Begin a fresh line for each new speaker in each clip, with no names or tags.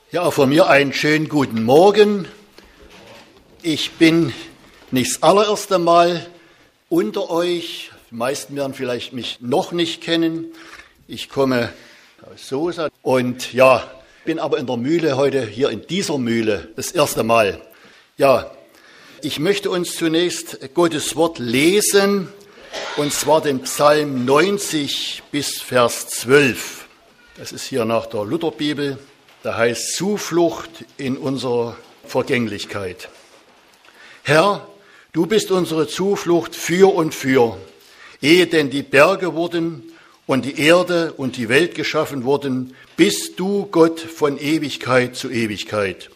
Ja, auch von mir einen schönen guten Morgen. Ich bin nicht das allererste Mal unter euch. Die meisten werden vielleicht mich noch nicht kennen. Ich komme aus Sosa und bin aber in der Mühle heute, hier in dieser Mühle, das erste Mal. Ja, ich möchte uns zunächst Gottes Wort lesen, und zwar den Psalm 90 bis Vers 12. Das ist hier nach der Lutherbibel. Da heißt Zuflucht in unserer Vergänglichkeit. Herr, du bist unsere Zuflucht für und für, ehe denn die Berge wurden und die Erde und die Welt geschaffen wurden, bist du Gott von Ewigkeit zu Ewigkeit.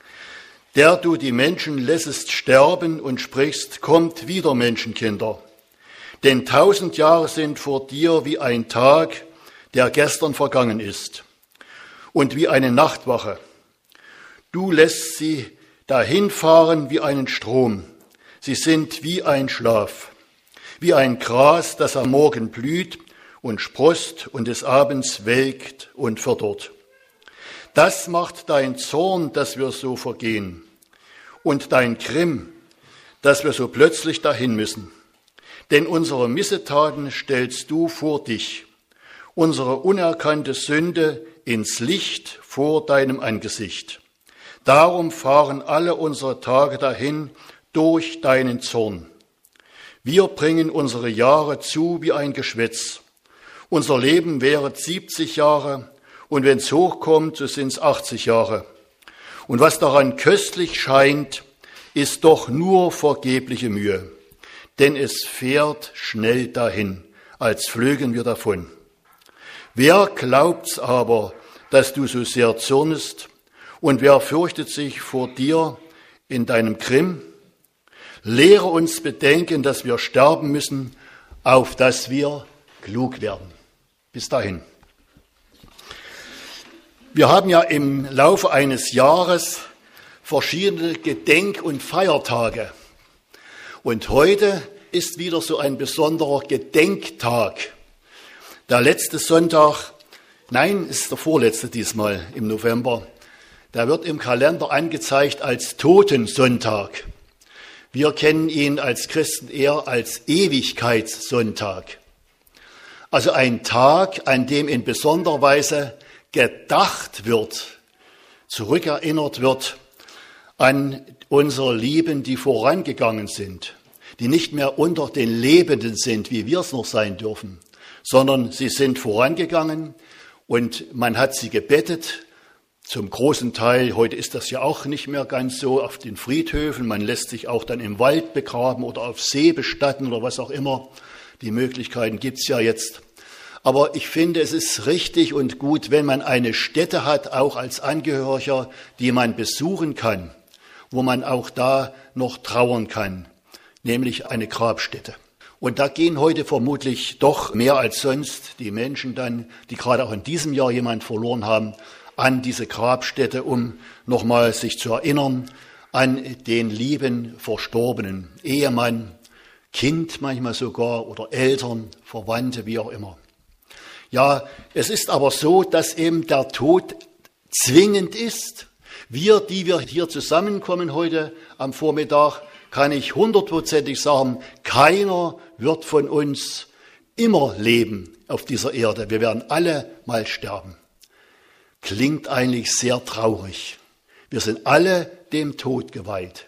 Der du die Menschen lässest sterben und sprichst, kommt wieder, Menschenkinder. Denn 1000 Jahre sind vor dir wie ein Tag, der gestern vergangen ist, und wie eine Nachtwache. Du lässt sie dahinfahren wie einen Strom. Sie sind wie ein Schlaf, wie ein Gras, das am Morgen blüht und sproßt und des Abends welkt und verdorrt. Das macht dein Zorn, dass wir so vergehen, und dein Grimm, dass wir so plötzlich dahin müssen. Denn unsere Missetaten stellst du vor dich, unsere unerkannte Sünde ins Licht vor deinem Angesicht. Darum fahren alle unsere Tage dahin durch deinen Zorn. Wir bringen unsere Jahre zu wie ein Geschwätz. Unser Leben währet 70 Jahre, und wenn's hochkommt, so sind's 80 Jahre. Und was daran köstlich scheint, ist doch nur vergebliche Mühe, denn es fährt schnell dahin, als flögen wir davon. Wer glaubt's aber, dass du so sehr zürnest, und wer fürchtet sich vor dir in deinem Grimm? Lehre uns bedenken, dass wir sterben müssen, auf dass wir klug werden. Bis dahin. Wir haben ja im Laufe eines Jahres verschiedene Gedenk- und Feiertage. Und heute ist wieder so ein besonderer Gedenktag. Der letzte Sonntag, es ist der vorletzte diesmal im November, der wird im Kalender angezeigt als Totensonntag. Wir kennen ihn als Christen eher als Ewigkeitssonntag. Also ein Tag, an dem in besonderer Weise gedacht wird, zurückerinnert wird an unsere Lieben, die vorangegangen sind, die nicht mehr unter den Lebenden sind, wie wir es noch sein dürfen, sondern sie sind vorangegangen und man hat sie gebettet. Zum großen Teil, heute ist das ja auch nicht mehr ganz so, auf den Friedhöfen. Man lässt sich auch dann im Wald begraben oder auf See bestatten oder was auch immer. Die Möglichkeiten gibt's ja jetzt. Aber ich finde, es ist richtig und gut, wenn man eine Stätte hat, auch als Angehöriger, die man besuchen kann, wo man auch da noch trauern kann, nämlich eine Grabstätte. Und da gehen heute vermutlich doch mehr als sonst die Menschen dann, die gerade auch in diesem Jahr jemand verloren haben, an diese Grabstätte, um nochmal sich zu erinnern an den lieben Verstorbenen, Ehemann, Kind manchmal sogar oder Eltern, Verwandte, wie auch immer. Ja, es ist aber so, dass eben der Tod zwingend ist. Wir, die wir hier zusammenkommen heute am Vormittag, kann ich 100%ig sagen, keiner wird von uns immer leben auf dieser Erde. Wir werden alle mal sterben. Klingt eigentlich sehr traurig. Wir sind alle dem Tod geweiht.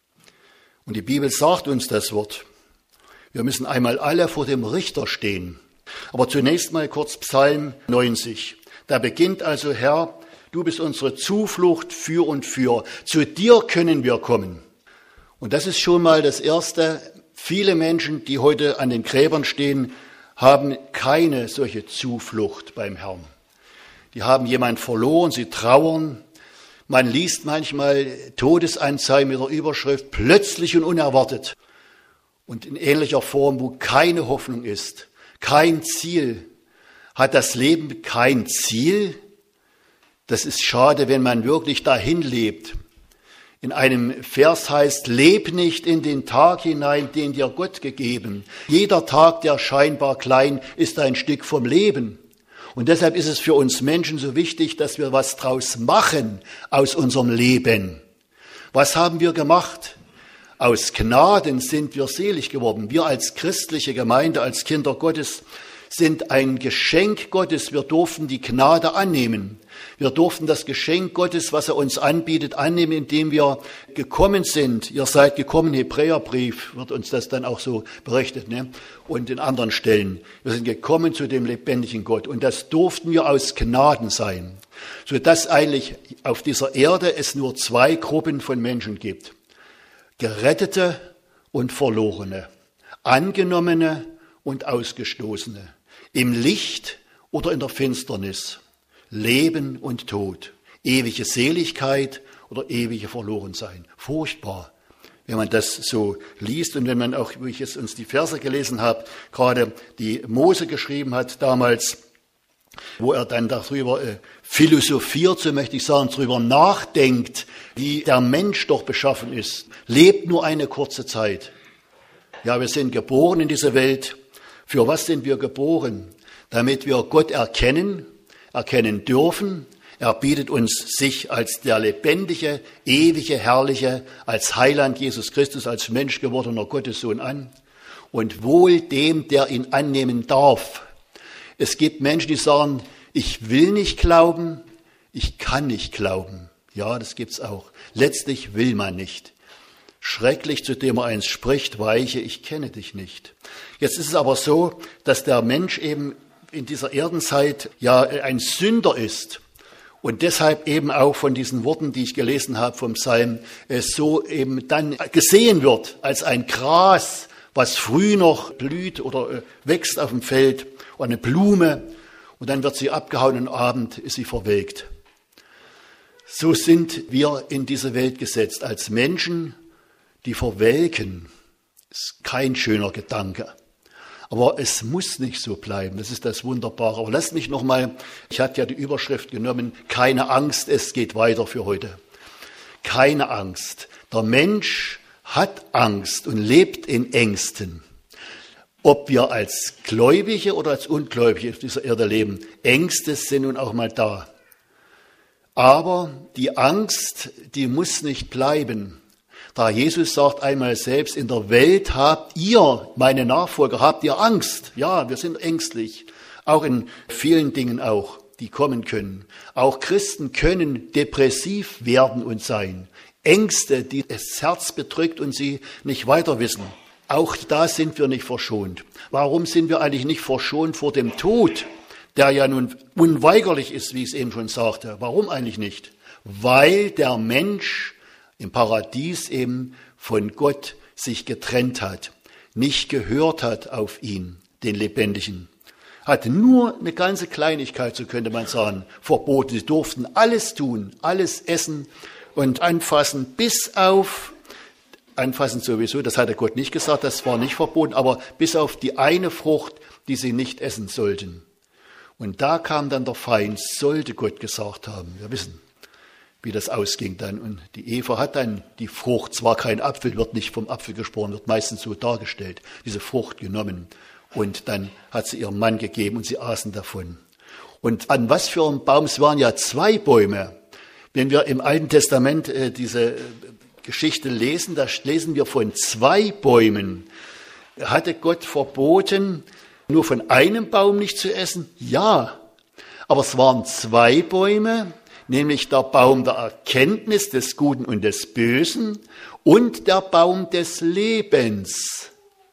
Und die Bibel sagt uns das Wort. Wir müssen einmal alle vor dem Richter stehen. Aber zunächst mal kurz Psalm 90. Da beginnt also, Herr, du bist unsere Zuflucht für und für. Zu dir können wir kommen. Und das ist schon mal das Erste. Viele Menschen, die heute an den Gräbern stehen, haben keine solche Zuflucht beim Herrn. Die haben jemand verloren, sie trauern. Man liest manchmal Todesanzeigen mit der Überschrift plötzlich und unerwartet. Und in ähnlicher Form, wo keine Hoffnung ist, kein Ziel. Hat das Leben kein Ziel? Das ist schade, wenn man wirklich dahin lebt. In einem Vers heißt, leb nicht in den Tag hinein, den dir Gott gegeben. Jeder Tag, der scheinbar klein, ist ein Stück vom Leben. Und deshalb ist es für uns Menschen so wichtig, dass wir was draus machen aus unserem Leben. Was haben wir gemacht? Aus Gnaden sind wir selig geworden. Wir als christliche Gemeinde, als Kinder Gottes sind ein Geschenk Gottes. Wir durften die Gnade annehmen. Wir durften das Geschenk Gottes, was er uns anbietet, annehmen, indem wir gekommen sind. Ihr seid gekommen, Hebräerbrief wird uns das dann auch so berichtet, ne? Und in anderen Stellen. Wir sind gekommen zu dem lebendigen Gott. Und das durften wir aus Gnaden sein. Sodass eigentlich auf dieser Erde es nur zwei Gruppen von Menschen gibt. Gerettete und Verlorene. Angenommene und Ausgestoßene. Im Licht oder in der Finsternis. Leben und Tod, ewige Seligkeit oder ewige Verlorensein. Furchtbar, wenn man das so liest und wenn man auch, wie ich jetzt uns die Verse gelesen habe, gerade die Mose geschrieben hat damals, wo er dann darüber philosophiert, so möchte ich sagen, darüber nachdenkt, wie der Mensch doch beschaffen ist, lebt nur eine kurze Zeit. Ja, wir sind geboren in diese Welt. Für was sind wir geboren? Damit wir Gott erkennen dürfen. Er bietet uns sich als der lebendige, ewige, herrliche, als Heiland Jesus Christus, als Mensch gewordener Gottessohn an. Und wohl dem, der ihn annehmen darf. Es gibt Menschen, die sagen, ich will nicht glauben, ich kann nicht glauben. Ja, das gibt's auch. Letztlich will man nicht. Schrecklich, zu dem er eins spricht, weiche, ich kenne dich nicht. Jetzt ist es aber so, dass der Mensch eben in dieser Erdenzeit ja ein Sünder ist und deshalb eben auch von diesen Worten, die ich gelesen habe vom Psalm, so eben dann gesehen wird als ein Gras, was früh noch blüht oder wächst auf dem Feld, oder eine Blume, und dann wird sie abgehauen und am Abend ist sie verwelkt. So sind wir in diese Welt gesetzt, als Menschen, die verwelken. Ist kein schöner Gedanke. Aber es muss nicht so bleiben, das ist das Wunderbare. Aber lasst mich nochmal, ich hatte ja die Überschrift genommen, keine Angst, es geht weiter für heute. Keine Angst. Der Mensch hat Angst und lebt in Ängsten. Ob wir als Gläubige oder als Ungläubige auf dieser Erde leben, Ängste sind nun auch mal da. Aber die Angst, die muss nicht bleiben. Da Jesus sagt einmal selbst, in der Welt habt ihr, meine Nachfolger, habt ihr Angst. Ja, wir sind ängstlich. Auch in vielen Dingen auch, die kommen können. Auch Christen können depressiv werden und sein. Ängste, die das Herz bedrückt und sie nicht weiter wissen. Auch da sind wir nicht verschont. Warum sind wir eigentlich nicht verschont vor dem Tod, der ja nun unweigerlich ist, wie ich es eben schon sagte? Warum eigentlich nicht? Weil der Mensch im Paradies eben von Gott sich getrennt hat, nicht gehört hat auf ihn, den Lebendigen. Hat nur eine ganze Kleinigkeit, so könnte man sagen, verboten. Sie durften alles tun, alles essen und anfassen, bis auf, anfassen sowieso, das hatte Gott nicht gesagt, das war nicht verboten, aber bis auf die eine Frucht, die sie nicht essen sollten. Und da kam dann der Feind, sollte Gott gesagt haben, wir wissen, wie das ausging dann. Und die Eva hat dann die Frucht, zwar kein Apfel, wird nicht vom Apfel gesprochen, wird meistens so dargestellt, diese Frucht genommen. Und dann hat sie ihrem Mann gegeben und sie aßen davon. Und an was für einem Baum, es waren ja zwei Bäume. Wenn wir im Alten Testament diese Geschichte lesen, da lesen wir von zwei Bäumen. Hatte Gott verboten, nur von einem Baum nicht zu essen? Ja, aber es waren zwei Bäume, nämlich der Baum der Erkenntnis des Guten und des Bösen und der Baum des Lebens.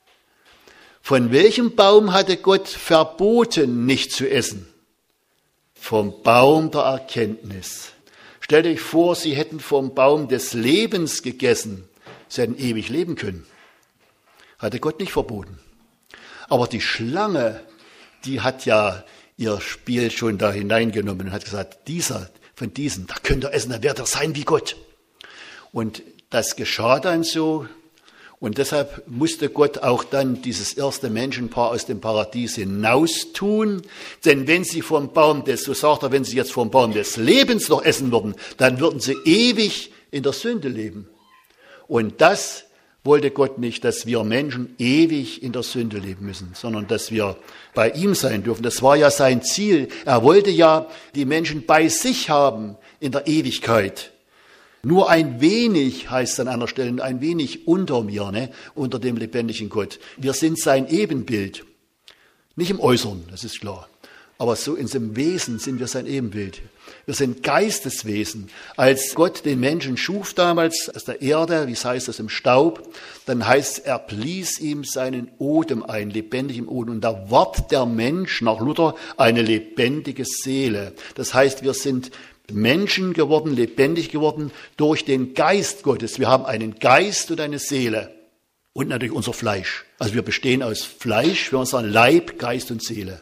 Von welchem Baum hatte Gott verboten, nicht zu essen? Vom Baum der Erkenntnis. Stellt euch vor, sie hätten vom Baum des Lebens gegessen. Sie hätten ewig leben können. Hatte Gott nicht verboten. Aber die Schlange, die hat ja ihr Spiel schon da hineingenommen und hat gesagt, von diesen, da könnt ihr essen, dann werdet ihr sein wie Gott. Und das geschah dann so. Und deshalb musste Gott auch dann dieses erste Menschenpaar aus dem Paradies hinaus tun. Denn wenn sie vom Baum des, so sagt er, wenn sie jetzt vom Baum des Lebens noch essen würden, dann würden sie ewig in der Sünde leben. Und das wollte Gott nicht, dass wir Menschen ewig in der Sünde leben müssen, sondern dass wir bei ihm sein dürfen. Das war ja sein Ziel. Er wollte ja die Menschen bei sich haben in der Ewigkeit. Nur ein wenig, heißt es an einer Stelle, ein wenig unter mir, unter dem lebendigen Gott. Wir sind sein Ebenbild. Nicht im Äußeren, das ist klar. Aber so in seinem Wesen sind wir sein Ebenbild. Wir sind Geisteswesen. Als Gott den Menschen schuf damals aus der Erde, wie heißt das, im Staub, dann heißt es, er blies ihm seinen Odem ein, lebendigem Odem. Und da ward der Mensch nach Luther eine lebendige Seele. Das heißt, wir sind Menschen geworden, lebendig geworden durch den Geist Gottes. Wir haben einen Geist und eine Seele und natürlich unser Fleisch. Also wir bestehen aus Fleisch, wir haben unseren Leib, Geist und Seele.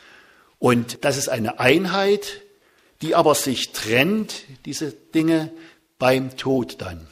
Und das ist eine Einheit, die aber sich trennt, diese Dinge, beim Tod dann.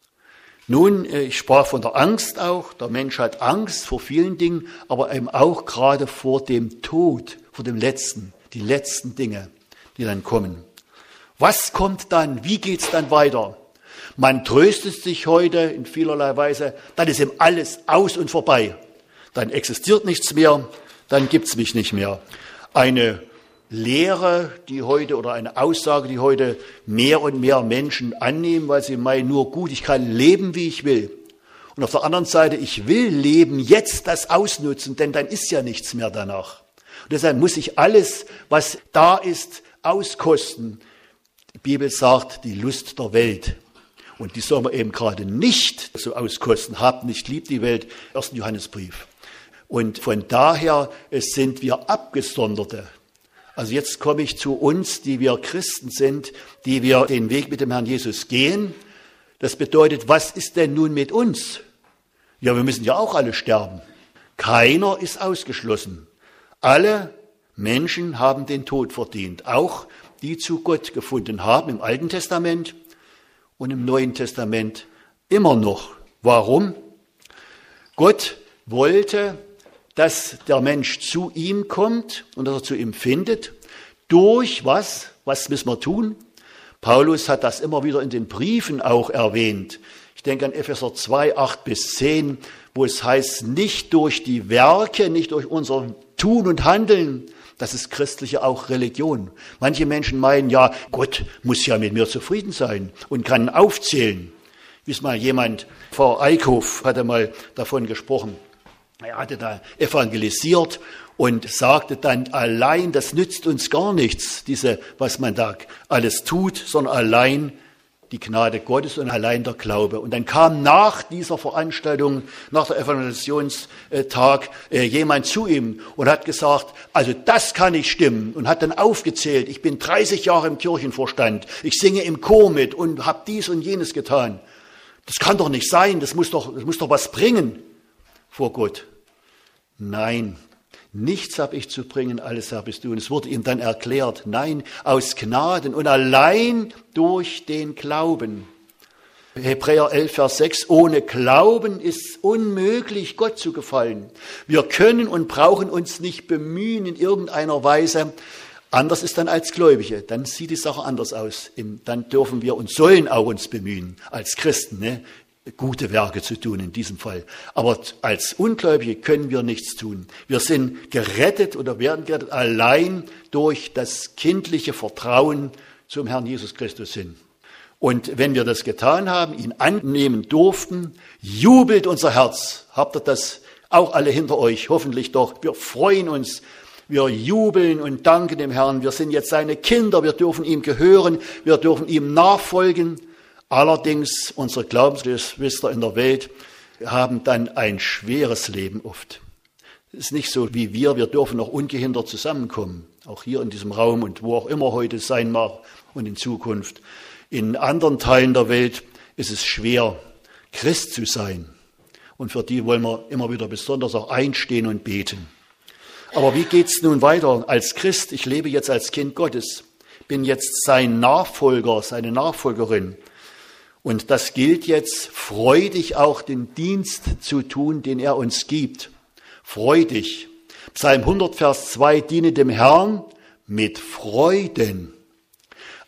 Nun, ich sprach von der Angst auch. Der Mensch hat Angst vor vielen Dingen, aber eben auch gerade vor dem Tod, vor dem Letzten, die letzten Dinge, die dann kommen. Was kommt dann? Wie geht's dann weiter? Man tröstet sich heute in vielerlei Weise, dann ist eben alles aus und vorbei. Dann existiert nichts mehr, dann gibt's mich nicht mehr. Eine Lehre, die heute oder eine Aussage, die heute mehr und mehr Menschen annehmen, weil sie meinen, nur gut, ich kann leben, wie ich will. Und auf der anderen Seite, ich will leben, jetzt das ausnutzen, denn dann ist ja nichts mehr danach. Und deshalb muss ich alles, was da ist, auskosten. Die Bibel sagt, die Lust der Welt. Und die soll man eben gerade nicht so auskosten. Habt nicht lieb die Welt, 1. Johannesbrief. Und von daher sind wir Abgesonderte. Also jetzt komme ich zu uns, die wir Christen sind, die wir den Weg mit dem Herrn Jesus gehen. Das bedeutet, was ist denn nun mit uns? Ja, wir müssen ja auch alle sterben. Keiner ist ausgeschlossen. Alle Menschen haben den Tod verdient, auch die zu Gott gefunden haben im Alten Testament und im Neuen Testament immer noch. Warum? Gott wollte, dass der Mensch zu ihm kommt und dass er zu ihm findet. Durch was? Was müssen wir tun? Paulus hat das immer wieder in den Briefen auch erwähnt. Ich denke an Epheser 2, 8-10, wo es heißt, nicht durch die Werke, nicht durch unser Tun und Handeln. Das ist christliche auch Religion. Manche Menschen meinen, ja, Gott muss ja mit mir zufrieden sein und kann aufzählen. Wie es mal jemand, Frau Eickhoff hatte mal davon gesprochen. Er hatte da evangelisiert und sagte dann, allein, das nützt uns gar nichts, was man da alles tut, sondern allein die Gnade Gottes und allein der Glaube. Und dann kam nach dieser Veranstaltung, nach der Evangelisationstag, jemand zu ihm und hat gesagt, also das kann nicht stimmen, und hat dann aufgezählt, ich bin 30 Jahre im Kirchenvorstand, ich singe im Chor mit und habe dies und jenes getan. Das kann doch nicht sein, das muss doch was bringen vor Gott. Nein, nichts habe ich zu bringen, alles Herr bist du. Und es wurde ihm dann erklärt, nein, aus Gnaden und allein durch den Glauben. Hebräer 11, Vers 6, ohne Glauben ist es unmöglich, Gott zu gefallen. Wir können und brauchen uns nicht bemühen in irgendeiner Weise. Anders ist dann als Gläubige, dann sieht die Sache anders aus. Dann dürfen wir und sollen auch uns bemühen, als Christen, gute Werke zu tun in diesem Fall. Aber als Ungläubige können wir nichts tun. Wir sind gerettet oder werden gerettet allein durch das kindliche Vertrauen zum Herrn Jesus Christus hin. Und wenn wir das getan haben, ihn annehmen durften, jubelt unser Herz. Habt ihr das auch alle hinter euch? Hoffentlich doch. Wir freuen uns. Wir jubeln und danken dem Herrn. Wir sind jetzt seine Kinder. Wir dürfen ihm gehören. Wir dürfen ihm nachfolgen. Allerdings, unsere Glaubensgeschwister in der Welt haben dann ein schweres Leben oft. Es ist nicht so wie wir dürfen noch ungehindert zusammenkommen, auch hier in diesem Raum und wo auch immer heute sein mag und in Zukunft. In anderen Teilen der Welt ist es schwer, Christ zu sein. Und für die wollen wir immer wieder besonders auch einstehen und beten. Aber wie geht's nun weiter als Christ? Ich lebe jetzt als Kind Gottes, bin jetzt sein Nachfolger, seine Nachfolgerin. Und das gilt jetzt, freudig auch den Dienst zu tun, den er uns gibt. Freudig. Psalm 100, Vers 2, diene dem Herrn mit Freuden.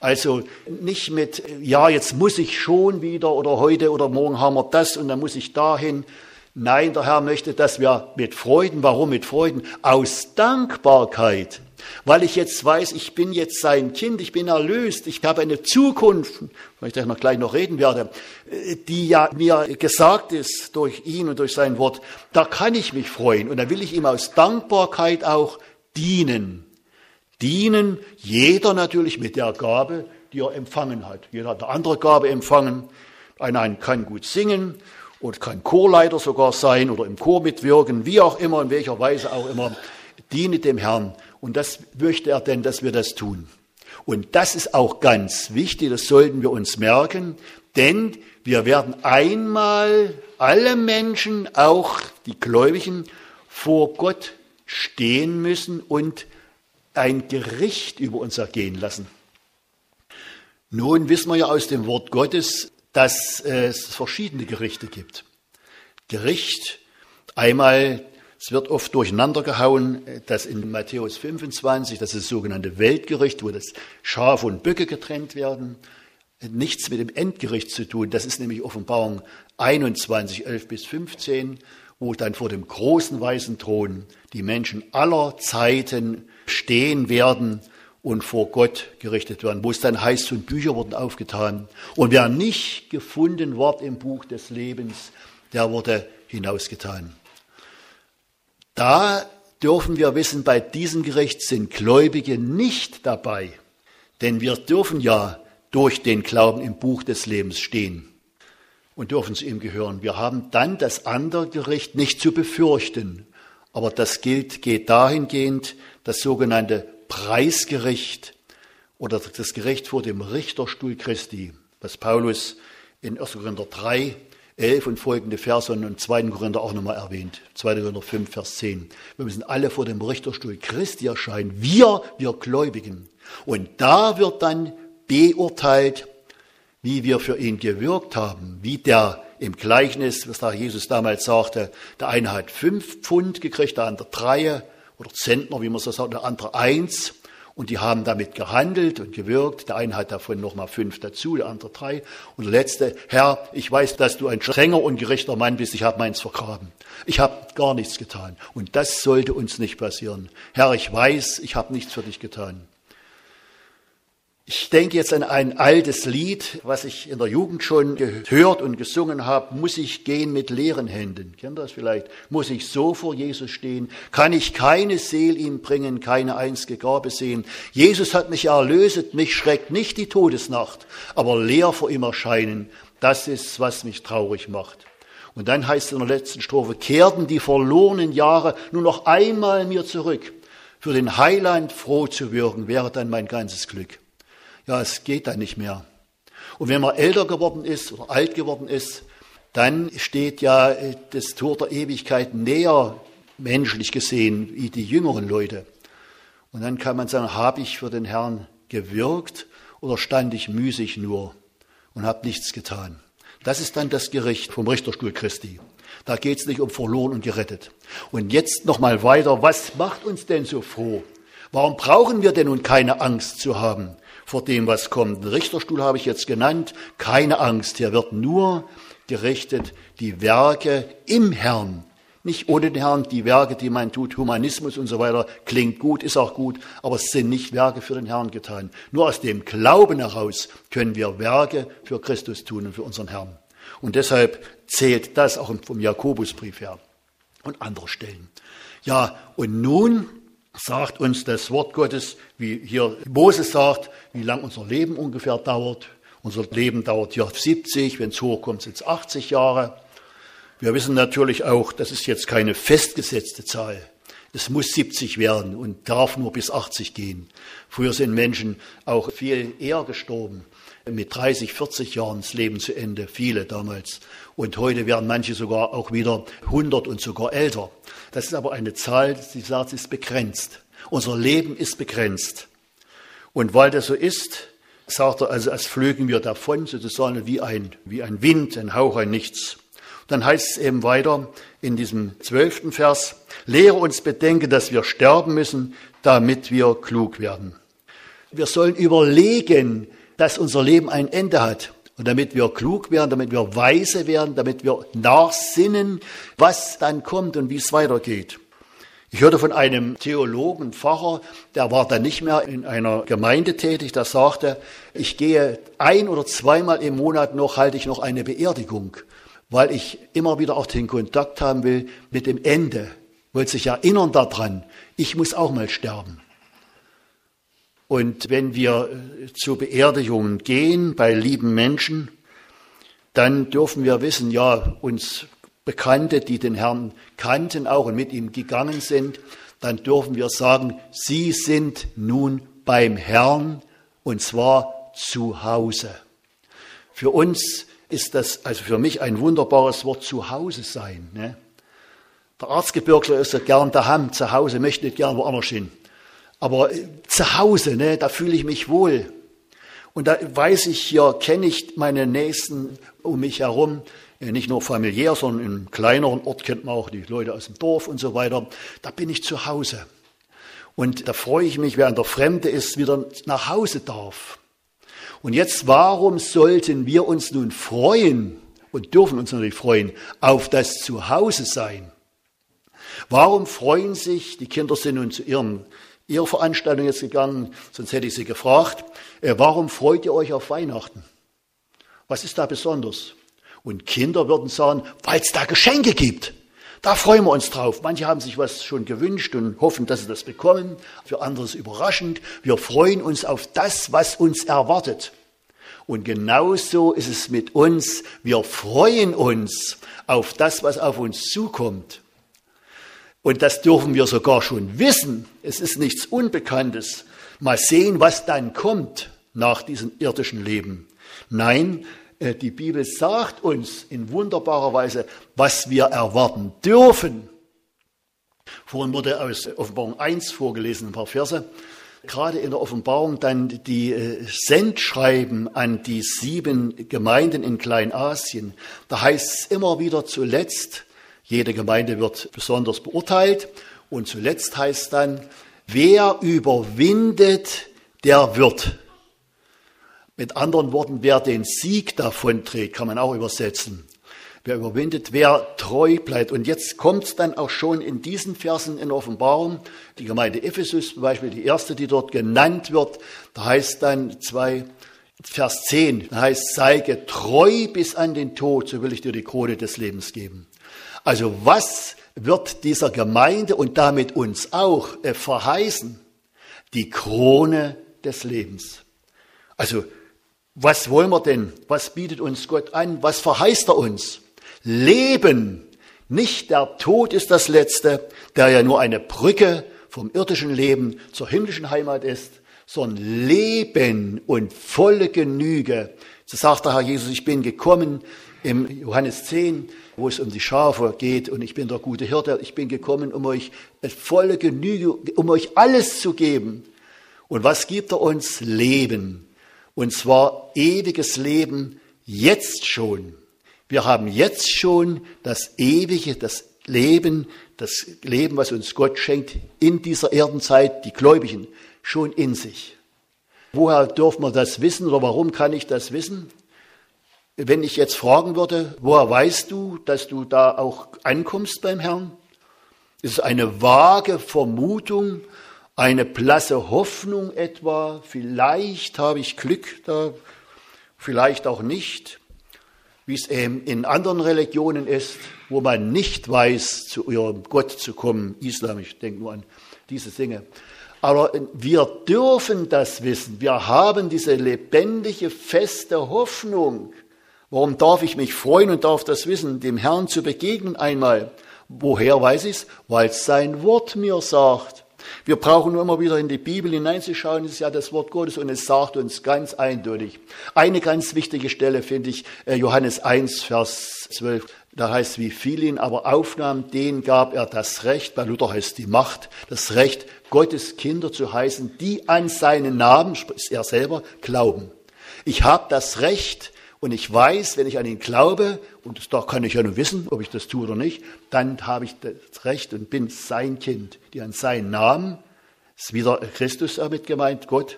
Also nicht mit, ja, jetzt muss ich schon wieder oder heute oder morgen haben wir das und dann muss ich dahin. Nein, der Herr möchte, dass wir mit Freuden, warum mit Freuden? Aus Dankbarkeit, weil ich jetzt weiß, ich bin jetzt sein Kind, ich bin erlöst, ich habe eine Zukunft, weil ich da noch gleich noch reden werde, die ja mir gesagt ist durch ihn und durch sein Wort, da kann ich mich freuen und da will ich ihm aus Dankbarkeit auch dienen. Dienen, jeder natürlich mit der Gabe, die er empfangen hat. Jeder hat eine andere Gabe empfangen. Einer kann gut singen oder kann Chorleiter sogar sein oder im Chor mitwirken, wie auch immer, in welcher Weise auch immer. Diene dem Herrn. Und das möchte er denn, dass wir das tun. Und das ist auch ganz wichtig, das sollten wir uns merken, denn wir werden einmal alle Menschen, auch die Gläubigen, vor Gott stehen müssen und ein Gericht über uns ergehen lassen. Nun wissen wir ja aus dem Wort Gottes, dass es verschiedene Gerichte gibt. Gericht, einmal, es wird oft durcheinander gehauen, dass in Matthäus 25, das ist das sogenannte Weltgericht, wo das Schafe und Böcke getrennt werden, nichts mit dem Endgericht zu tun. Das ist nämlich Offenbarung 21, 11 bis 15, wo dann vor dem großen weißen Thron die Menschen aller Zeiten stehen werden und vor Gott gerichtet werden, wo es dann heißt, und Bücher wurden aufgetan. Und wer nicht gefunden ward im Buch des Lebens, der wurde hinausgetan. Da dürfen wir wissen, bei diesem Gericht sind Gläubige nicht dabei, denn wir dürfen ja durch den Glauben im Buch des Lebens stehen und dürfen zu ihm gehören. Wir haben dann das andere Gericht nicht zu befürchten, aber das geht dahingehend, das sogenannte Preisgericht oder das Gericht vor dem Richterstuhl Christi, was Paulus in 1. Korinther 3, 11 und folgende Verse und in 2. Korinther auch nochmal erwähnt. 2. Korinther 5, Vers 10. Wir müssen alle vor dem Richterstuhl Christi erscheinen, wir Gläubigen. Und da wird dann beurteilt, wie wir für ihn gewirkt haben, wie der im Gleichnis, was da Jesus damals sagte, der eine hat 5 Pfund gekriegt, der andere 3 oder Zentner, wie man so sagt, der andere 1. Und die haben damit gehandelt und gewirkt. Der eine hat davon nochmal 5 dazu, der andere 3. Und der letzte, Herr, ich weiß, dass du ein strenger und gerechter Mann bist, ich habe meins vergraben. Ich habe gar nichts getan. Und das sollte uns nicht passieren. Herr, ich weiß, ich habe nichts für dich getan. Ich denke jetzt an ein altes Lied, was ich in der Jugend schon gehört und gesungen habe. Muss ich gehen mit leeren Händen? Kennt ihr das vielleicht? Muss ich so vor Jesus stehen? Kann ich keine Seel ihm bringen, keine einzige Gabe sehen? Jesus hat mich erlöset, mich schreckt nicht die Todesnacht, aber leer vor ihm erscheinen, das ist, was mich traurig macht. Und dann heißt es in der letzten Strophe, kehrten die verlorenen Jahre nur noch einmal mir zurück. Für den Heiland froh zu wirken, wäre dann mein ganzes Glück. Ja, es geht dann nicht mehr. Und wenn man älter geworden ist oder alt geworden ist, dann steht ja das Tor der Ewigkeit näher, menschlich gesehen, wie die jüngeren Leute. Und dann kann man sagen, habe ich für den Herrn gewirkt oder stand ich müßig nur und habe nichts getan? Das ist dann das Gericht vom Richterstuhl Christi. Da geht es nicht um verloren und gerettet. Und jetzt nochmal weiter, was macht uns denn so froh? Warum brauchen wir denn nun keine Angst zu haben vor dem, was kommt? Den Richterstuhl habe ich jetzt genannt. Keine Angst. Hier wird nur gerichtet die Werke im Herrn. Nicht ohne den Herrn, die Werke, die man tut, Humanismus und so weiter, klingt gut, ist auch gut, aber es sind nicht Werke für den Herrn getan. Nur aus dem Glauben heraus können wir Werke für Christus tun und für unseren Herrn. Und deshalb zählt das auch vom Jakobusbrief her und andere Stellen. Ja, und nun sagt uns das Wort Gottes, wie hier Moses sagt, wie lang unser Leben ungefähr dauert. Unser Leben dauert ja 70, wenn es hochkommt, sind es 80 Jahre. Wir wissen natürlich auch, das ist jetzt keine festgesetzte Zahl. Es muss 70 werden und darf nur bis 80 gehen. Früher sind Menschen auch viel eher gestorben. Mit 30, 40 Jahren das Leben zu Ende, viele damals. Und heute werden manche sogar auch wieder 100 und sogar älter. Das ist aber eine Zahl, die sagt, sie ist begrenzt. Unser Leben ist begrenzt. Und weil das so ist, sagt er, also als flögen wir davon, sozusagen wie ein Wind, ein Hauch, ein Nichts. Dann heißt es eben weiter in diesem 12. Vers, lehre uns bedenken, dass wir sterben müssen, damit wir klug werden. wir sollen überlegen, dass unser Leben ein Ende hat. Und damit wir klug werden, damit wir weise werden, damit wir nachsinnen, was dann kommt und wie es weitergeht. Ich hörte von einem Theologen, Pfarrer, der war dann nicht mehr in einer Gemeinde tätig, der sagte, ich gehe 1- oder 2-mal im Monat halte ich noch eine Beerdigung, weil ich immer wieder auch den Kontakt haben will mit dem Ende, wollte sich erinnern daran, ich muss auch mal sterben. Und wenn wir zu Beerdigungen gehen bei lieben Menschen, dann dürfen wir wissen, ja, uns Bekannte, die den Herrn kannten auch und mit ihm gegangen sind, dann dürfen wir sagen, sie sind nun beim Herrn und zwar zu Hause. Für uns ist das, also für mich ein wunderbares Wort, zu Hause sein. Ne? Der Erzgebirgler ist ja gern daheim, zu Hause, möchte nicht gern woanders hin. Aber zu Hause, ne, da fühle ich mich wohl. Und da weiß ich, hier kenne ich meine Nächsten um mich herum, nicht nur familiär, sondern im kleineren Ort kennt man auch die Leute aus dem Dorf und so weiter. Da bin ich zu Hause. Und da freue ich mich, wer in der Fremde ist, wieder nach Hause darf. Und jetzt, warum sollten wir uns nun freuen und dürfen uns natürlich freuen auf das Zuhause sein? Warum freuen sich, die Kinder sind nun zu ihrer Veranstaltung jetzt gegangen, sonst hätte ich sie gefragt, warum freut ihr euch auf Weihnachten? Was ist da besonders? Und Kinder würden sagen, weil es da Geschenke gibt. Da freuen wir uns drauf. Manche haben sich was schon gewünscht und hoffen, dass sie das bekommen. Für andere ist es überraschend. Wir freuen uns auf das, was uns erwartet. Und genauso ist es mit uns. Wir freuen uns auf das, was auf uns zukommt. Und das dürfen wir sogar schon wissen. Es ist nichts Unbekanntes. Mal sehen, was dann kommt nach diesem irdischen Leben. Nein, die Bibel sagt uns in wunderbarer Weise, was wir erwarten dürfen. Vorhin wurde aus Offenbarung 1 vorgelesen, ein paar Verse. Gerade in der Offenbarung dann die Sendschreiben an die 7 Gemeinden in Kleinasien. Da heißt es immer wieder zuletzt, jede Gemeinde wird besonders beurteilt. Und zuletzt heißt dann, wer überwindet, der wird. Mit anderen Worten, wer den Sieg davonträgt, kann man auch übersetzen. Wer überwindet, wer treu bleibt. Und jetzt kommt es dann auch schon in diesen Versen in Offenbarung, die Gemeinde Ephesus zum Beispiel, die erste, die dort genannt wird, da heißt dann Vers 10, da heißt, sei getreu bis an den Tod, so will ich dir die Krone des Lebens geben. Also was wird dieser Gemeinde und damit uns auch verheißen? Die Krone des Lebens. Also was wollen wir denn? Was bietet uns Gott an? Was verheißt er uns? Leben. Nicht der Tod ist das Letzte, der ja nur eine Brücke vom irdischen Leben zur himmlischen Heimat ist, sondern Leben und volle Genüge. So sagt der Herr Jesus, ich bin gekommen im Johannes 10, wo es um die Schafe geht und ich bin der gute Hirte. Ich bin gekommen, um euch volle Genüge, um euch alles zu geben. Und was gibt er uns? Leben. Und zwar ewiges Leben jetzt schon. Wir haben jetzt schon das ewige, das Leben, was uns Gott schenkt in dieser Erdenzeit, die Gläubigen, schon in sich. Woher dürfen wir das wissen oder warum kann ich das wissen? Wenn ich jetzt fragen würde, woher weißt du, dass du da auch ankommst beim Herrn? Ist es eine vage Vermutung, eine blasse Hoffnung etwa? Vielleicht habe ich Glück da, vielleicht auch nicht. Wie es eben in anderen Religionen ist, wo man nicht weiß, zu ihrem Gott zu kommen. Islam, ich denke nur an diese Dinge. Aber wir dürfen das wissen. Wir haben diese lebendige, feste Hoffnung. Warum darf ich mich freuen und darf das wissen, dem Herrn zu begegnen einmal? Woher weiß ich es? Weil es sein Wort mir sagt. Wir brauchen nur immer wieder in die Bibel hineinzuschauen, das ist ja das Wort Gottes und es sagt uns ganz eindeutig. Eine ganz wichtige Stelle finde ich, Johannes 1, Vers 12, da heißt, wie viel ihn aber aufnahm, denen gab er das Recht, bei Luther heißt die Macht, das Recht, Gottes Kinder zu heißen, die an seinen Namen, ist er selber, glauben. Ich habe das Recht und ich weiß, wenn ich an ihn glaube, und da kann ich ja nur wissen, ob ich das tue oder nicht, dann habe ich das Recht und bin sein Kind, die an seinen Namen, ist wieder Christus damit gemeint, Gott,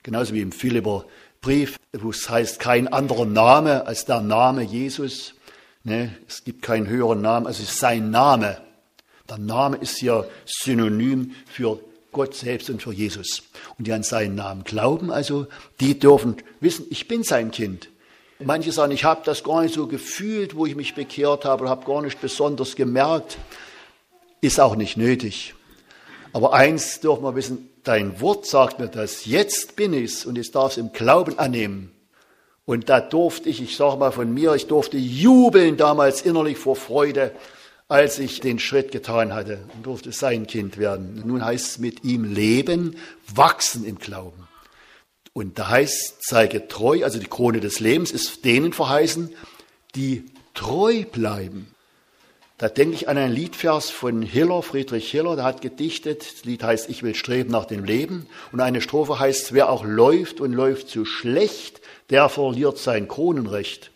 Genauso wie im Philipperbrief, wo es heißt, kein anderer Name als der Name Jesus. Ne? Es gibt keinen höheren Namen, also es ist sein Name. Der Name ist ja Synonym für Gott selbst und für Jesus. Und die an seinen Namen glauben, also die dürfen wissen, ich bin sein Kind. Manche sagen, ich habe das gar nicht so gefühlt, wo ich mich bekehrt habe, oder habe gar nicht besonders gemerkt. Ist auch nicht nötig. Aber eins dürfen wir wissen, dein Wort sagt mir das, jetzt bin ich's und ich darf es im Glauben annehmen. Und da durfte ich sage mal von mir, ich durfte jubeln damals innerlich vor Freude, als ich den Schritt getan hatte und durfte sein Kind werden. Und nun heißt es mit ihm leben, wachsen im Glauben. Und da heißt, sei getreu, also die Krone des Lebens ist denen verheißen, die treu bleiben. Da denke ich an einen Liedvers von Hiller, Friedrich Hiller, der hat gedichtet, das Lied heißt, ich will streben nach dem Leben. Und eine Strophe heißt, wer auch läuft und läuft zu schlecht, der verliert sein Kronenrecht.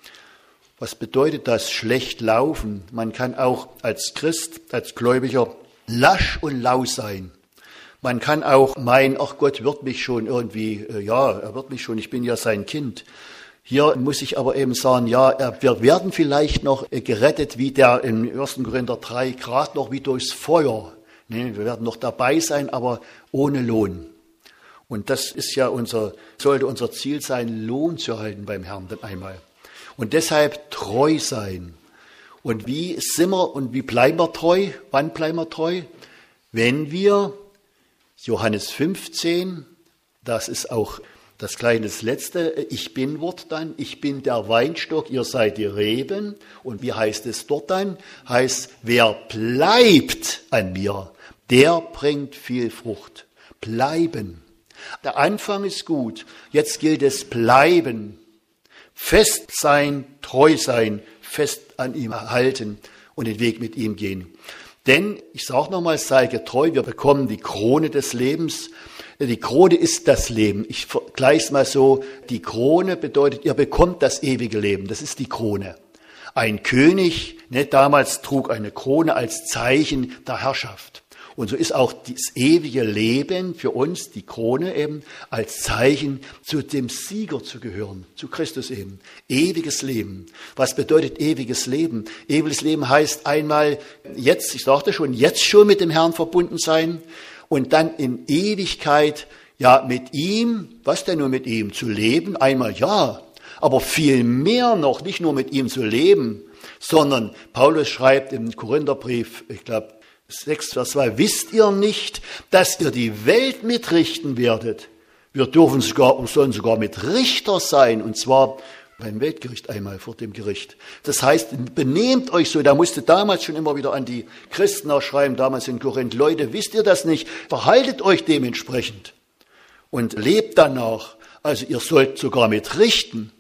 Was bedeutet das, schlecht laufen? Man kann auch als Christ, als Gläubiger lasch und lau sein. Man kann auch meinen, ach Gott wird mich schon irgendwie, ja, er wird mich schon, ich bin ja sein Kind. Hier muss ich aber eben sagen, ja, wir werden vielleicht noch gerettet, wie der in 1. Korinther 3, gerade noch wie durchs Feuer. Ne, wir werden noch dabei sein, aber ohne Lohn. Und das ist ja sollte unser Ziel sein, Lohn zu erhalten beim Herrn dann einmal. Und deshalb treu sein. Und wie sind wir und wie bleiben wir treu? Wann bleiben wir treu? Wenn wir, Johannes 15, das ist auch das kleine das letzte, ich bin Wort dann, ich bin der Weinstock, ihr seid die Reben. Und wie heißt es dort dann? Heißt, wer bleibt an mir, der bringt viel Frucht. Bleiben. Der Anfang ist gut, jetzt gilt es bleiben. Fest sein, treu sein, fest an ihm halten und den Weg mit ihm gehen. Denn, ich sage nochmal, sei getreu, wir bekommen die Krone des Lebens. Die Krone ist das Leben. Ich vergleiche es mal so, die Krone bedeutet, ihr bekommt das ewige Leben. Das ist die Krone. Ein König, damals trug eine Krone als Zeichen der Herrschaft. Und so ist auch das ewige Leben für uns, die Krone eben, als Zeichen zu dem Sieger zu gehören, zu Christus eben. Ewiges Leben. Was bedeutet ewiges Leben? Ewiges Leben heißt einmal jetzt, ich sagte schon, jetzt schon mit dem Herrn verbunden sein und dann in Ewigkeit, ja, mit ihm, was denn nur mit ihm? Zu leben? Einmal ja, aber viel mehr noch, nicht nur mit ihm zu leben, sondern Paulus schreibt im Korintherbrief, ich glaube, 6, Vers 2, wisst ihr nicht, dass ihr die Welt mitrichten werdet? Wir sollen sogar mit Richter sein, und zwar beim Weltgericht einmal vor dem Gericht. Das heißt, benehmt euch so, da musste damals schon immer wieder an die Christen auch schreiben, damals in Korinth, Leute, wisst ihr das nicht? Verhaltet euch dementsprechend und lebt danach. Also ihr sollt sogar mit richten.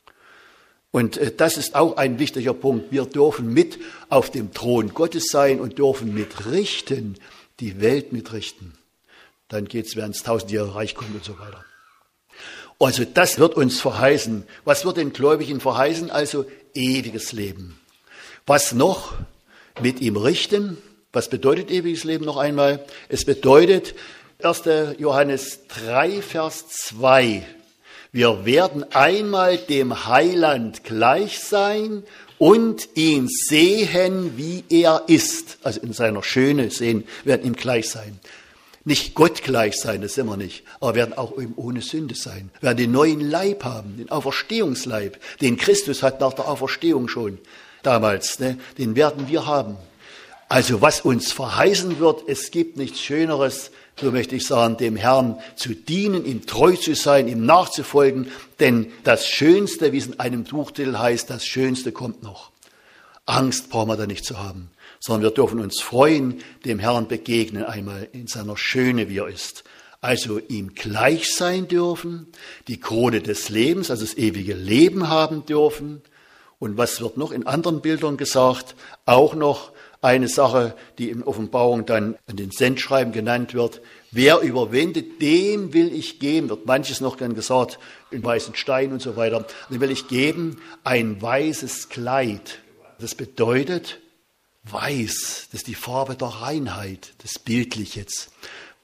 Und das ist auch ein wichtiger Punkt. Wir dürfen mit auf dem Thron Gottes sein und dürfen mitrichten, die Welt mitrichten. Dann geht's, wer ins 1000-jährige Reich kommt und so weiter. Also das wird uns verheißen. Was wird den Gläubigen verheißen? Also ewiges Leben. Was noch? Mit ihm richten. Was bedeutet ewiges Leben noch einmal? Es bedeutet 1. Johannes 3, Vers 2. Wir werden einmal dem Heiland gleich sein und ihn sehen, wie er ist. Also in seiner Schöne sehen, werden ihm gleich sein. Nicht Gott gleich sein, das sind wir nicht, aber werden auch eben ohne Sünde sein. Wir werden den neuen Leib haben, den Auferstehungsleib, den Christus hat nach der Auferstehung schon damals, den werden wir haben. Also was uns verheißen wird, es gibt nichts Schöneres, so möchte ich sagen, dem Herrn zu dienen, ihm treu zu sein, ihm nachzufolgen. Denn das Schönste, wie es in einem Buchtitel heißt, das Schönste kommt noch. Angst brauchen wir da nicht zu haben, sondern wir dürfen uns freuen, dem Herrn begegnen einmal in seiner Schöne, wie er ist. Also ihm gleich sein dürfen, die Krone des Lebens, also das ewige Leben haben dürfen. Und was wird noch in anderen Bildern gesagt? Auch noch eine Sache, die in Offenbarung dann in den Sendschreiben genannt wird. Wer überwindet, dem will ich geben, wird manches noch gern gesagt, in weißen Stein und so weiter. Dem will ich geben ein weißes Kleid. Das bedeutet weiß, das ist die Farbe der Reinheit, das bildlich jetzt.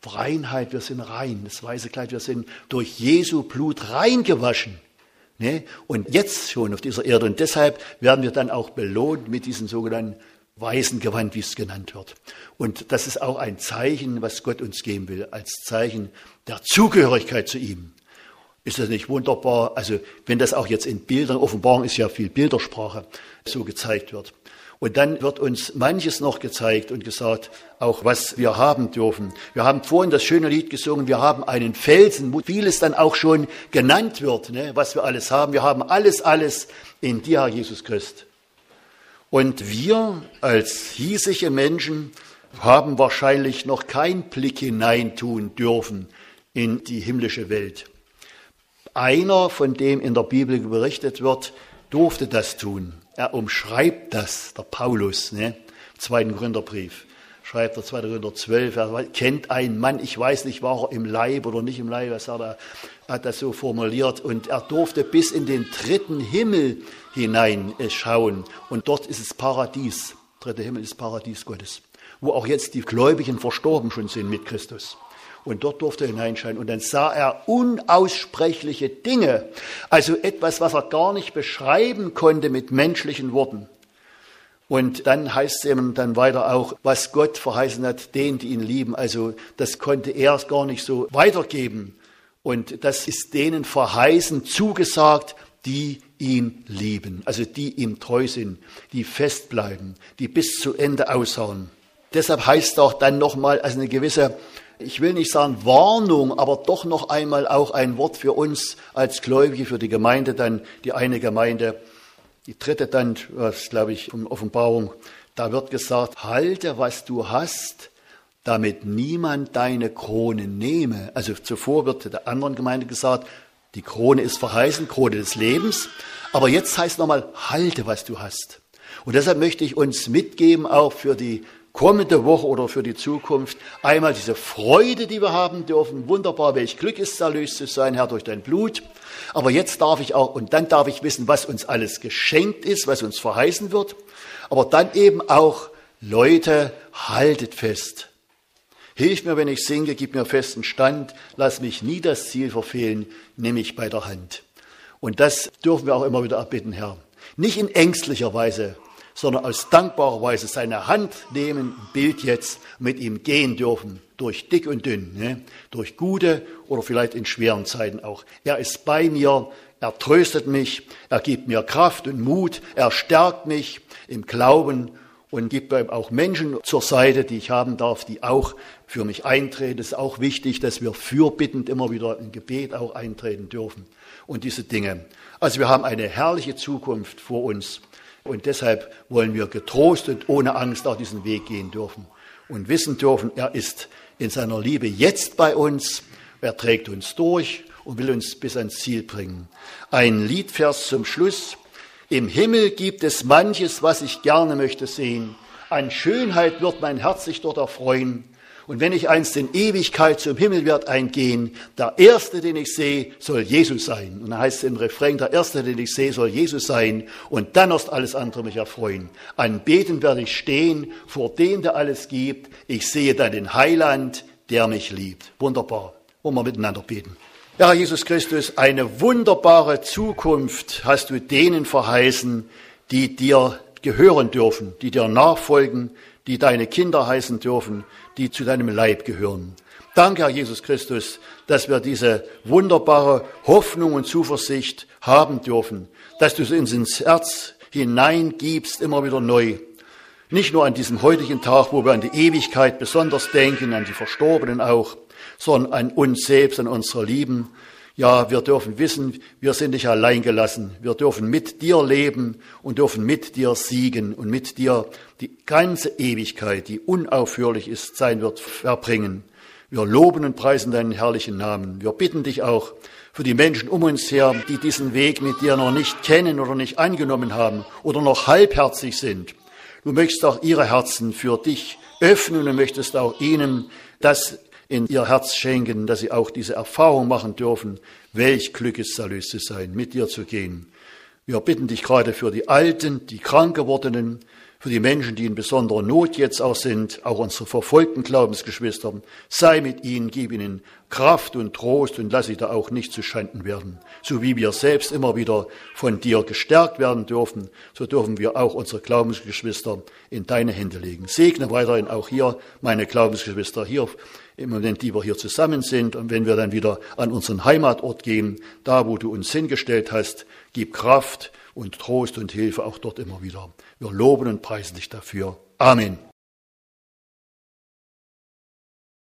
Reinheit, wir sind rein, das weiße Kleid, wir sind durch Jesu Blut reingewaschen. Ne? Und jetzt schon auf dieser Erde. Und deshalb werden wir dann auch belohnt mit diesem sogenannten weißen Gewand, wie es genannt wird. Und das ist auch ein Zeichen, was Gott uns geben will, als Zeichen der Zugehörigkeit zu ihm. Ist das nicht wunderbar? Also wenn das auch jetzt in Bildern, Offenbarung ist ja viel Bildersprache, so gezeigt wird. Und dann wird uns manches noch gezeigt und gesagt, auch was wir haben dürfen. Wir haben vorhin das schöne Lied gesungen, wir haben einen Felsen, wo vieles dann auch schon genannt wird, ne, was wir alles haben. Wir haben alles in dir, Herr Jesus Christ. Und wir als hiesige Menschen haben wahrscheinlich noch keinen Blick hineintun dürfen in die himmlische Welt. Einer, von dem in der Bibel berichtet wird, durfte das tun. Er umschreibt das, der Paulus, ne? 2. Korintherbrief, schreibt er 2. Korinther 12, er kennt einen Mann, ich weiß nicht, war er im Leib oder nicht im Leib, er hat das so formuliert, und er durfte bis in den 3. Himmel hineinschauen, und dort ist es Paradies, 3. Himmel ist Paradies Gottes, wo auch jetzt die Gläubigen verstorben schon sind mit Christus. Und dort durfte er hineinschauen. Und dann sah er unaussprechliche Dinge. Also etwas, was er gar nicht beschreiben konnte mit menschlichen Worten. Und dann heißt es eben dann weiter auch, was Gott verheißen hat, denen, die ihn lieben. Also das konnte er gar nicht so weitergeben. Und das ist denen verheißen, zugesagt, die ihn lieben. Also die ihm treu sind, die festbleiben, die bis zu Ende ausharren. Deshalb heißt es auch dann nochmal, also eine gewisse, ich will nicht sagen Warnung, aber doch noch einmal auch ein Wort für uns als Gläubige, für die Gemeinde dann, die eine Gemeinde, die dritte dann, was glaube ich, um Offenbarung, da wird gesagt, halte, was du hast, damit niemand deine Krone nehme. Also zuvor wird der anderen Gemeinde gesagt, die Krone ist verheißen, Krone des Lebens, aber jetzt heißt nochmal, halte, was du hast. Und deshalb möchte ich uns mitgeben, auch für die kommende Woche oder für die Zukunft, einmal diese Freude, die wir haben dürfen. Wunderbar, welch Glück ist, erlöst zu sein, Herr, durch dein Blut. Aber jetzt darf ich auch, und dann darf ich wissen, was uns alles geschenkt ist, was uns verheißen wird. Aber dann eben auch, Leute, haltet fest. Hilf mir, wenn ich singe, gib mir festen Stand, lass mich nie das Ziel verfehlen, nimm mich bei der Hand. Und das dürfen wir auch immer wieder erbitten, Herr. Nicht in ängstlicher Weise, sondern aus dankbarer Weise seine Hand nehmen, ein Bild jetzt, mit ihm gehen dürfen, durch dick und dünn, ne? Durch gute oder vielleicht in schweren Zeiten auch. Er ist bei mir, er tröstet mich, er gibt mir Kraft und Mut, er stärkt mich im Glauben und gibt mir auch Menschen zur Seite, die ich haben darf, die auch für mich eintreten. Es ist auch wichtig, dass wir fürbittend immer wieder im Gebet auch eintreten dürfen und diese Dinge. Also wir haben eine herrliche Zukunft vor uns. Und deshalb wollen wir getrost und ohne Angst auch diesen Weg gehen dürfen und wissen dürfen, er ist in seiner Liebe jetzt bei uns, er trägt uns durch und will uns bis ans Ziel bringen. Ein Liedvers zum Schluss. Im Himmel gibt es manches, was ich gerne möchte sehen. An Schönheit wird mein Herz sich dort erfreuen. Und wenn ich einst in Ewigkeit zum Himmel werd eingehen, der Erste, den ich sehe, soll Jesus sein. Und dann heißt es im Refrain, der Erste, den ich sehe, soll Jesus sein. Und dann erst alles andere mich erfreuen. Anbeten werde ich stehen, vor dem, der alles gibt. Ich sehe dann den Heiland, der mich liebt. Wunderbar. Wollen wir miteinander beten. Ja, Herr Jesus Christus, eine wunderbare Zukunft hast du denen verheißen, die dir gehören dürfen, die dir nachfolgen, die deine Kinder heißen dürfen, die zu deinem Leib gehören. Danke, Herr Jesus Christus, dass wir diese wunderbare Hoffnung und Zuversicht haben dürfen, dass du uns ins Herz hineingibst, immer wieder neu. Nicht nur an diesem heutigen Tag, wo wir an die Ewigkeit besonders denken, an die Verstorbenen auch, sondern an uns selbst, an unsere Lieben. Ja, wir dürfen wissen, wir sind nicht allein gelassen. Wir dürfen mit dir leben und dürfen mit dir siegen und mit dir die ganze Ewigkeit, die unaufhörlich ist, sein wird, verbringen. Wir loben und preisen deinen herrlichen Namen. Wir bitten dich auch für die Menschen um uns her, die diesen Weg mit dir noch nicht kennen oder nicht angenommen haben oder noch halbherzig sind. Du möchtest auch ihre Herzen für dich öffnen und möchtest auch ihnen das in ihr Herz schenken, dass sie auch diese Erfahrung machen dürfen, welch Glück es erlöst zu sein, mit dir zu gehen. Wir bitten dich gerade für die Alten, die krank gewordenen, für die Menschen, die in besonderer Not jetzt auch sind, auch unsere verfolgten Glaubensgeschwister. Sei mit ihnen, gib ihnen Kraft und Trost und lass sie da auch nicht zu Schanden werden. So wie wir selbst immer wieder von dir gestärkt werden dürfen, so dürfen wir auch unsere Glaubensgeschwister in deine Hände legen. Segne weiterhin auch hier meine Glaubensgeschwister hier im Moment, die wir hier zusammen sind. Und wenn wir dann wieder an unseren Heimatort gehen, da wo du uns hingestellt hast, gib Kraft und Trost und Hilfe auch dort immer wieder. Wir loben und preisen dich dafür. Amen.